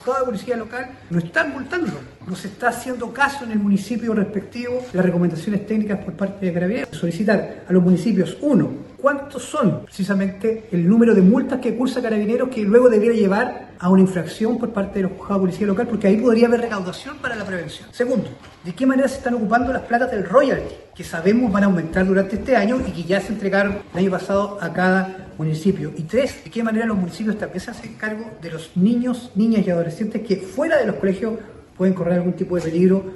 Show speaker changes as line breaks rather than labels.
Juzgado de Policía Local no están multando, no se está haciendo caso en el municipio respectivo las recomendaciones técnicas por parte de Carabineros. Solicitar a los municipios, uno, ¿cuántos son precisamente el número de multas que cursa Carabineros que luego debiera llevar a una infracción por parte de los juzgados de Policía Local? Porque ahí podría haber recaudación para la prevención. Segundo, ¿de qué manera se están ocupando las platas del royalty? Que sabemos van a aumentar durante este año y que ya se entregaron el año pasado a cada municipio. Y tres, ¿de qué manera los municipios también se hacen cargo de los niños, niñas y adolescentes que fuera de los colegios pueden correr algún tipo de peligro